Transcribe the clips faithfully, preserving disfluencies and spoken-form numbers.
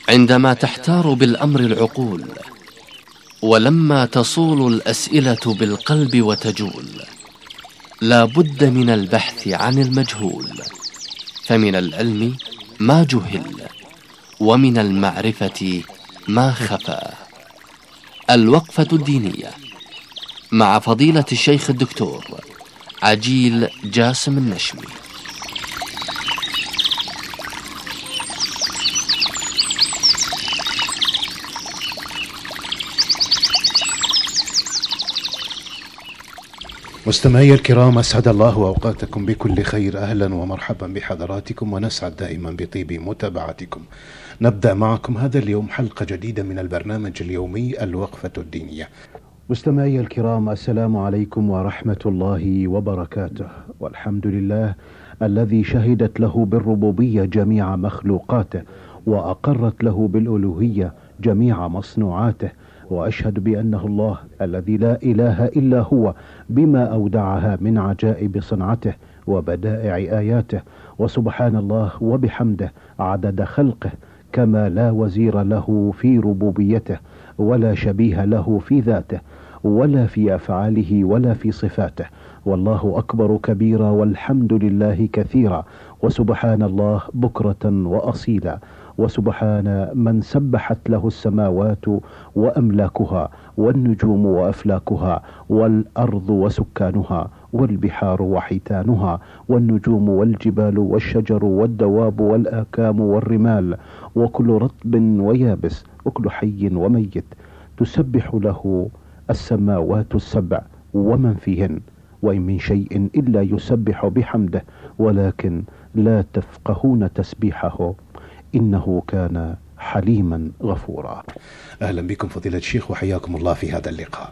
عندما تحتار بالأمر العقول، ولما تصول الأسئلة بالقلب وتجول، لا بد من البحث عن المجهول، فمن العلم ما جهل، ومن المعرفة ما خفى. الوقفة الدينية مع فضيلة الشيخ الدكتور عجيل جاسم النشمي. مستمعي الكرام، أسعد الله أوقاتكم بكل خير. أهلا ومرحبا بحضراتكم، ونسعد دائما بطيب متابعتكم. نبدأ معكم هذا اليوم حلقة جديدة من البرنامج اليومي الوقفة الدينية. مستمعي الكرام، السلام عليكم ورحمة الله وبركاته. والحمد لله الذي شهدت له بالربوبية جميع مخلوقاته، وأقرت له بالألوهية جميع مصنوعاته، وأشهد بأنه الله الذي لا إله إلا هو، بما أودعها من عجائب صنعته وبدائع آياته. وسبحان الله وبحمده عدد خلقه، كما لا وزير له في ربوبيته، ولا شبيه له في ذاته، ولا في أفعاله، ولا في صفاته. والله أكبر كبيرا، والحمد لله كثيرا، وسبحان الله بكرة وأصيلا. وسبحان من سبحت له السماوات وأملاكها، والنجوم وأفلاكها، والأرض وسكانها، والبحار وحيتانها، والنجوم والجبال والشجر والدواب والآكام والرمال، وكل رطب ويابس، وكل حي وميت، تسبح له السماوات السبع ومن فيهن، وإن من شيء إلا يسبح بحمده، ولكن لا تفقهون تسبيحه، إنه كان حليما غفورا. أهلا بكم فضيلة الشيخ، وحياكم الله في هذا اللقاء.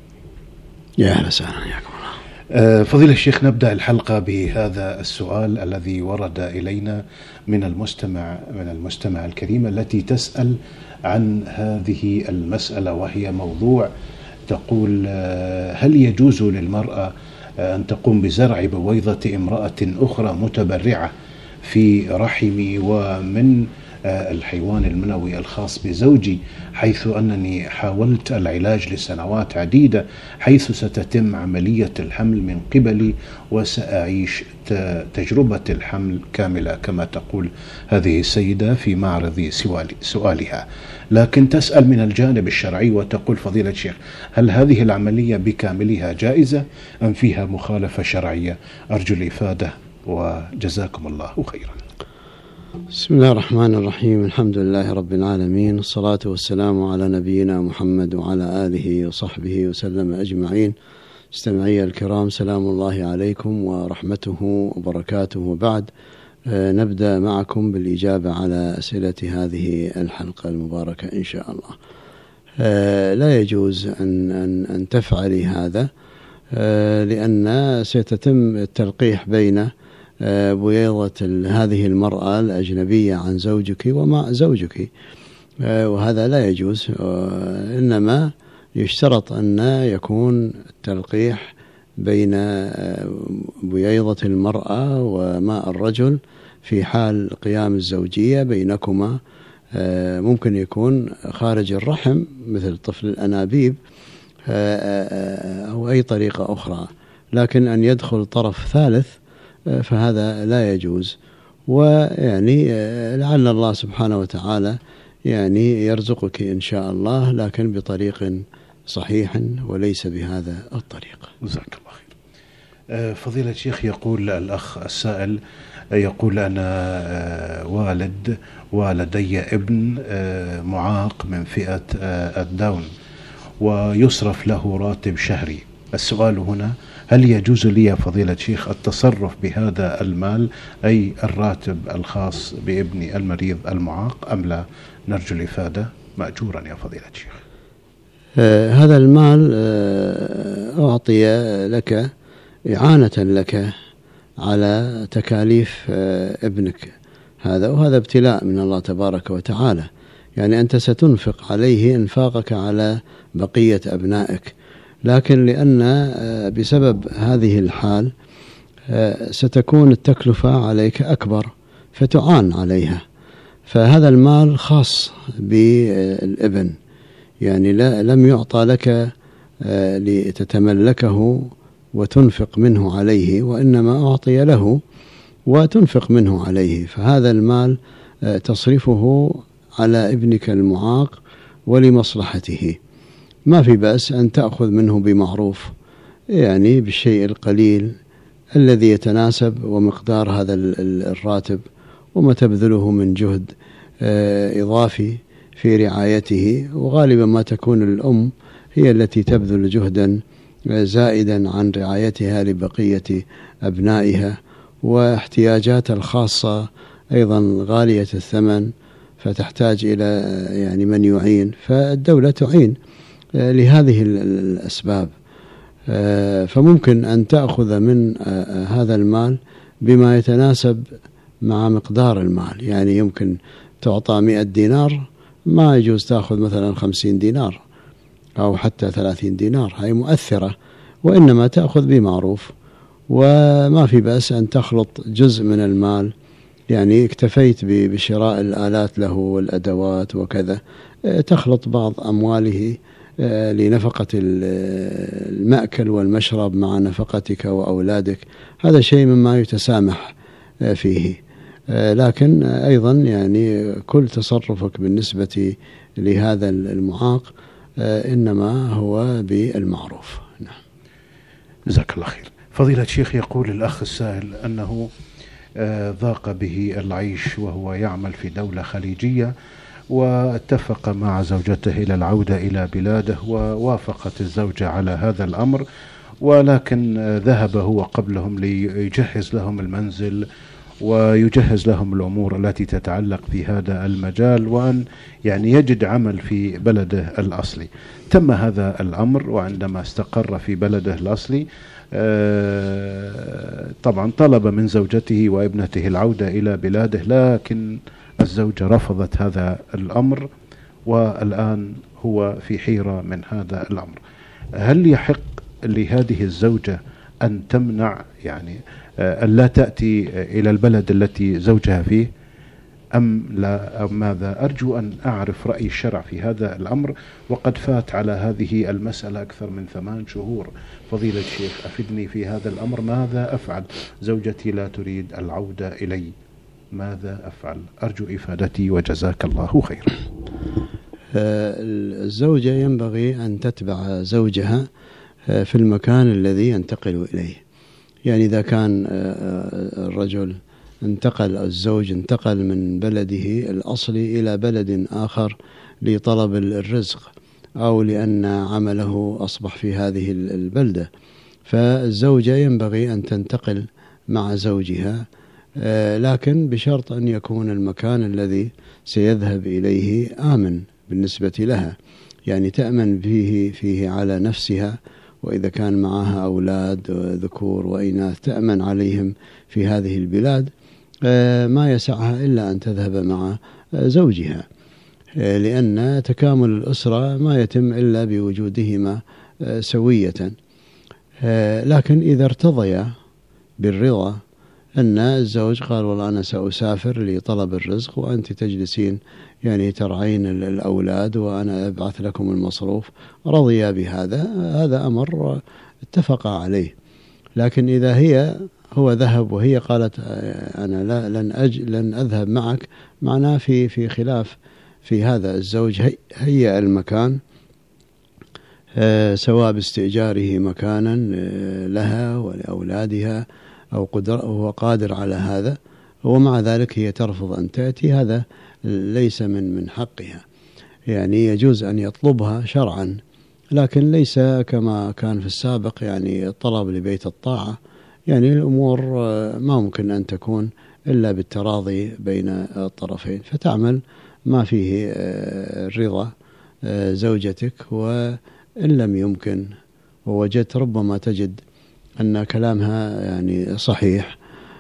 يا أهلا وسهلا، حياكم الله. فضيلة الشيخ، نبدأ الحلقة بهذا السؤال الذي ورد إلينا من المستمع من المستمع الكريمة التي تسأل عن هذه المسألة، وهي موضوع تقول: هل يجوز للمرأة أن تقوم بزرع بويضة امرأة أخرى متبرعة في رحمي ومن الحيوان المنوي الخاص بزوجي، حيث أنني حاولت العلاج لسنوات عديدة، حيث ستتم عملية الحمل من قبلي، وسأعيش تجربة الحمل كاملة كما تقول هذه السيدة في معرض سؤالها، لكن تسأل من الجانب الشرعي وتقول: فضيلة الشيخ، هل هذه العملية بكاملها جائزة أم فيها مخالفة شرعية؟ أرجو الإفادة وجزاكم الله خيرا. بسم الله الرحمن الرحيم، الحمد لله رب العالمين، الصلاة والسلام على نبينا محمد وعلى آله وصحبه وسلم أجمعين. مستمعي الكرام، سلام الله عليكم ورحمته وبركاته، وبعد. آه نبدأ معكم بالإجابة على أسئلة هذه الحلقة المباركة إن شاء الله. آه لا يجوز أن, أن, أن تفعلي هذا، آه لأن سيتم التلقيح بين بويضة هذه المرأة الأجنبية عن زوجك ومع زوجك، وهذا لا يجوز. إنما يشترط أن يكون التلقيح بين بويضة المرأة وماء الرجل في حال قيام الزوجية بينكما. ممكن يكون خارج الرحم مثل طفل الأنابيب أو أي طريقة أخرى، لكن أن يدخل طرف ثالث فهذا لا يجوز. ويعني لعل الله سبحانه وتعالى يعني يرزقك إن شاء الله، لكن بطريق صحيح وليس بهذا الطريق. جزاك الله خير. فضيلة الشيخ، يقول الأخ السائل، يقول: أنا والد ولدي ابن معاق من فئة الداون، ويصرف له راتب شهري. السؤال هنا: هل يجوز لي يا فضيلة الشيخ التصرف بهذا المال، أي الراتب الخاص بابني المريض المعاق، أم لا؟ نرجو الإفادة مأجورا يا فضيلة الشيخ. آه هذا المال آه أعطي لك إعانة لك على تكاليف آه ابنك هذا، وهذا ابتلاء من الله تبارك وتعالى. يعني أنت ستنفق عليه إنفاقك على بقية أبنائك، لكن لأن بسبب هذه الحال ستكون التكلفة عليك أكبر فتعان عليها، فهذا المال خاص بالابن، يعني لا لم يعطى لك لتتملكه وتنفق منه عليه، وإنما أعطي له وتنفق منه عليه. فهذا المال تصرفه على ابنك المعاق ولمصلحته. ما في بأس أن تأخذ منه بمعروف، يعني بالشيء القليل الذي يتناسب ومقدار هذا الراتب وما تبذله من جهد إضافي في رعايته. وغالبا ما تكون الأم هي التي تبذل جهدا زائدا عن رعايتها لبقية أبنائها، واحتياجاتها الخاصة أيضا غالية الثمن، فتحتاج إلى يعني من يعين، فالدولة تعين لهذه الأسباب. فممكن أن تأخذ من هذا المال بما يتناسب مع مقدار المال، يعني يمكن تعطى مئة دينار، ما يجوز تأخذ مثلا خمسين دينار أو حتى ثلاثين دينار، هاي مؤثرة، وإنما تأخذ بمعروف. وما في بأس أن تخلط جزء من المال، يعني اكتفيت بشراء الآلات له والأدوات وكذا، تخلط بعض أمواله لنفقة المأكل والمشرب مع نفقتك وأولادك، هذا شيء مما يتسامح فيه. لكن أيضا يعني كل تصرفك بالنسبة لهذا المعاق إنما هو بالمعروف. نعم. جزاك الله خير. فضيلة الشيخ، يقول الأخ السائل أنه ضاق به العيش وهو يعمل في دولة خليجية، واتفق مع زوجته إلى العودة إلى بلاده، ووافقت الزوجة على هذا الأمر، ولكن ذهب هو قبلهم ليجهز لهم المنزل ويجهز لهم الأمور التي تتعلق في هذا المجال، وأن يعني يجد عمل في بلده الأصلي. تم هذا الأمر، وعندما استقر في بلده الأصلي طبعا طلب من زوجته وابنته العودة إلى بلاده، لكن الزوجة رفضت هذا الأمر، والآن هو في حيرة من هذا الأمر. هل يحق لهذه الزوجة أن تمنع يعني أن لا تأتي إلى البلد التي زوجها فيه أم لا، أم ماذا؟ أرجو أن أعرف رأي الشرع في هذا الأمر، وقد فات على هذه المسألة أكثر من ثمان شهور. فضيلة الشيخ أفدني في هذا الأمر، ماذا أفعل؟ زوجتي لا تريد العودة إلي، ماذا أفعل؟ أرجو إفادتي وجزاك الله خير. الزوجة ينبغي أن تتبع زوجها في المكان الذي ينتقل إليه. يعني إذا كان الرجل انتقل، الزوج انتقل من بلده الأصلي إلى بلد آخر لطلب الرزق أو لأن عمله أصبح في هذه البلدة، فالزوجة ينبغي أن تنتقل مع زوجها، لكن بشرط أن يكون المكان الذي سيذهب إليه آمن بالنسبة لها، يعني تأمن فيه فيه على نفسها، وإذا كان معها أولاد ذكور وإناث تأمن عليهم في هذه البلاد، ما يسعها إلا أن تذهب مع زوجها، لأن تكامل الأسرة ما يتم إلا بوجودهما سوية. لكن إذا ارتضيا بالرضا أن الزوج قال والله أنا سأسافر لطلب الرزق وأنت تجلسين يعني ترعين الأولاد وأنا أبعث لكم المصروف، رضيا بهذا، هذا أمر اتفق عليه. لكن إذا هي هو ذهب وهي قالت أنا لا لن أج لن أذهب معك، معناه في في خلاف في هذا. الزوج هي هيأ المكان سواء باستئجاره مكانا لها ولأولادها أو قدر هو قادر على هذا، ومع ذلك هي ترفض أن تأتي، هذا ليس من من حقها. يعني يجوز أن يطلبها شرعا، لكن ليس كما كان في السابق يعني طلب لبيت الطاعة. يعني الأمور ما ممكن أن تكون إلا بالتراضي بين الطرفين، فتعمل ما فيه رضا زوجتك، وإن لم يمكن ووجدت ربما تجد أن كلامها يعني صحيح،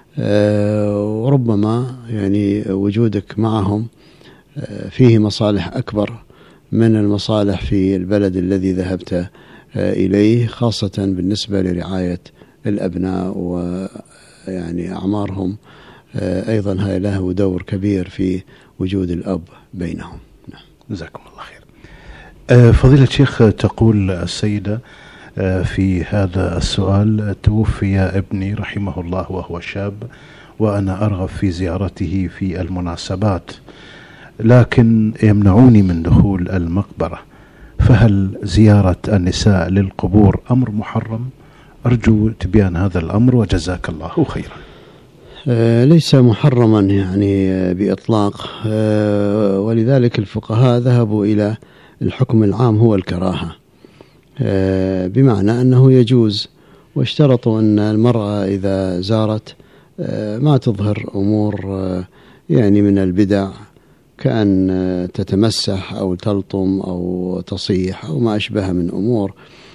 وربما يعني وجودك معهم فيه مصالح أكبر من المصالح في البلد الذي ذهبت إليه، خاصة بالنسبة لرعاية الأبناء ويعني أعمارهم أيضا هذا له دور كبير في وجود الأب بينهم. جزاكم الله خير. فضيلة الشيخ، تقول السيدة في هذا السؤال: توفي ابني رحمه الله وهو شاب، وأنا أرغب في زيارته في المناسبات، لكن يمنعوني من دخول المقبرة، فهل زيارة النساء للقبور أمر محرم؟ أرجو تبيان هذا الأمر وجزاك الله خيرا. آه ليس محرما يعني بإطلاق، آه ولذلك الفقهاء ذهبوا إلى الحكم العام هو الكراهة، آه بمعنى أنه يجوز، واشترطوا أن المرأة إذا زارت آه ما تظهر أمور آه يعني من البدع، كأن تتمسح أو تلطم أو تصيح أو ما أشبه من أمور.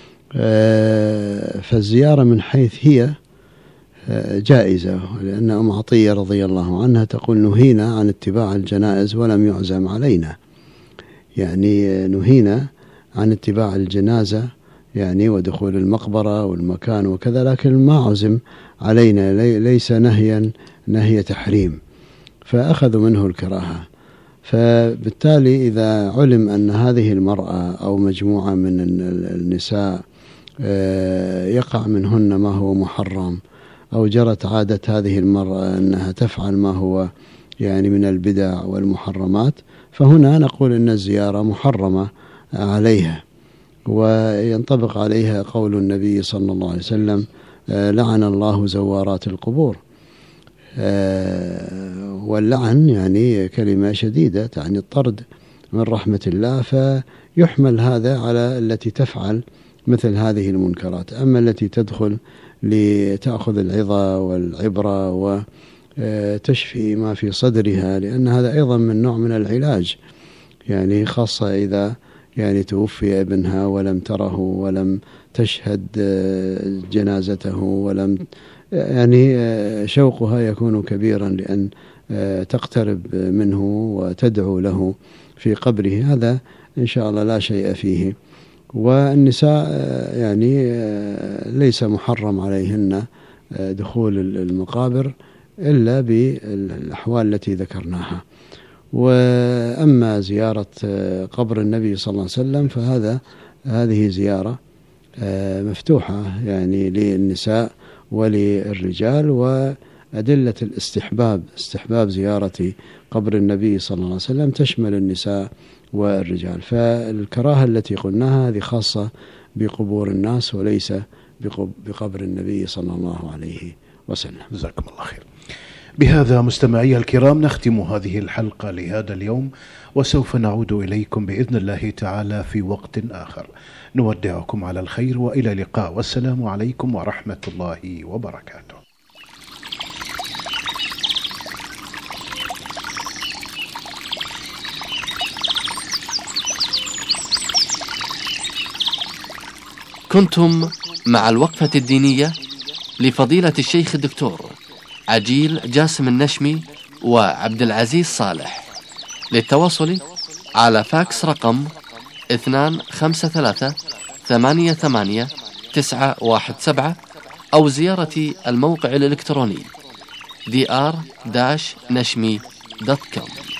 فالزيارة من حيث هي جائزة، لأن أم عطية رضي الله عنها تقول: نهينا عن اتباع الجنائز ولم يعزم علينا، يعني نهينا عن اتباع الجنازة يعني ودخول المقبرة والمكان وكذا، لكن ما عزم علينا، ليس نهيا نهي تحريم، فأخذوا منه الكراهة. فبالتالي إذا علم أن هذه المرأة أو مجموعة من النساء يقع منهن ما هو محرم، أو جرت عادة هذه المرأة أنها تفعل ما هو يعني من البدع والمحرمات، فهنا نقول أن الزيارة محرمة عليها، وينطبق عليها قول النبي صلى الله عليه وسلم: لعن الله زوارات القبور. واللعن يعني كلمة شديدة تعني الطرد من رحمة الله، فيحمل هذا على التي تفعل مثل هذه المنكرات. أما التي تدخل لتأخذ العظة والعبرة وتشفي ما في صدرها، لأن هذا أيضا من نوع من العلاج، يعني خاصة إذا يعني توفي ابنها ولم تره ولم تشهد جنازته ولم يعني شوقها يكون كبيرا لأن تقترب منه وتدعو له في قبره، هذا إن شاء الله لا شيء فيه. والنساء يعني ليس محرم عليهن دخول المقابر إلا بالأحوال التي ذكرناها. وأما زيارة قبر النبي صلى الله عليه وسلم فهذا هذه زيارة مفتوحة يعني للنساء وللرجال، وأدلة الاستحباب استحباب زيارة قبر النبي صلى الله عليه وسلم تشمل النساء والرجال. فالكراهة التي قلناها هذه خاصة بقبور الناس وليس بقبر النبي صلى الله عليه وسلم. جزاكم الله خير. بهذا مستمعي الكرام نختم هذه الحلقة لهذا اليوم، وسوف نعود إليكم بإذن الله تعالى في وقت آخر. نودعكم على الخير وإلى اللقاء، والسلام عليكم ورحمة الله وبركاته. كنتم مع الوقفة الدينية لفضيلة الشيخ الدكتور عجيل جاسم النشمي وعبد العزيز صالح. للتواصل على فاكس رقم اثنان خمسة ثلاثة ثمانية ثمانية تسعة واحد سبعة أو زيارة الموقع الإلكتروني دي آر نشمي دوت كوم.